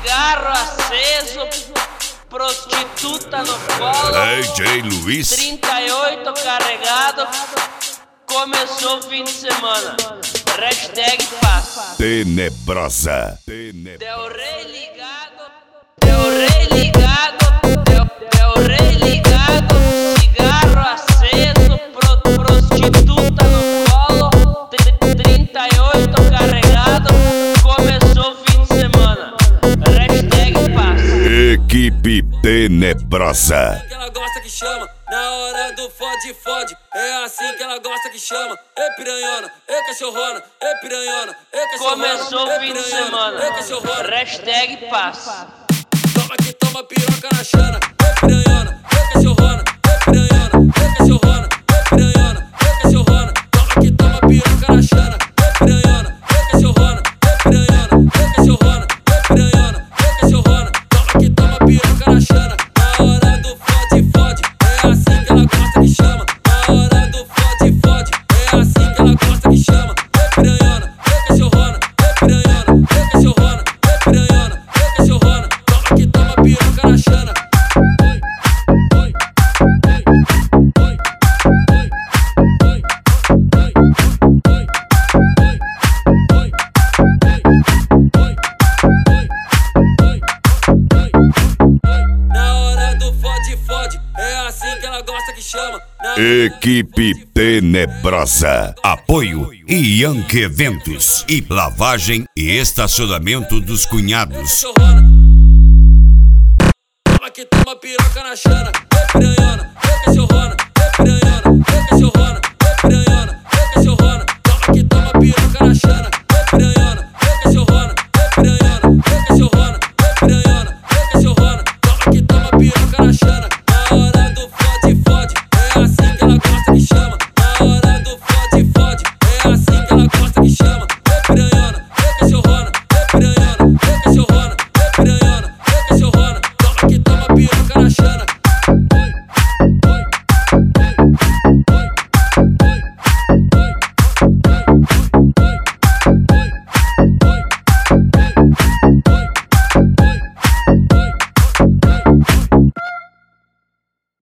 cigarro aceso, prostituta no colo, DJ Luiz 38 carregado, começou o fim de semana, hashtag paz. Tenebrosa. Del Rey ligado, Del Rey ligado, Del Rey ligado, cigarro aceso, prostituta no colo, 38 carregado, começou o fim de semana, hashtag paz. Equipe Tenebrosa. Que ela gosta que chama, na hora do fode. É assim que ela gosta que chama. Ê piranhona, ê cachorrona, ê piranhona, ê cachorrona. Começou o fim de semana, hashtag paz. Toma que toma piroca na chana. Ê piranhona, ê cachorrona, ê piranhona, ê cachorrona, ê piranhona, ê cachorrona. Toma que toma piroca na chana. Ê piranhona, ê cachorrona, ê piranhona, ê cachorrona, ê piranhona, ê cachorrona. Toma que toma piroca na chana. Na hora do fode, é assim que ela gosta que chama. Na hora do fode, é assim que ela gosta que chama. Ê piranhona, ê cachorrona, ê piranhona, ê cachorrona, ê piranhona, ê cachorrona. Toma que toma piroca na chana. Na hora do fode, é assim que ela gosta que chama. Equipe Tenebrosa. Apoio Yankee Eventos e lavagem e estacionamento dos cunhados. Toma que toma piroca na chana. Ê piranhona, ê cachorrona, ê piranhona,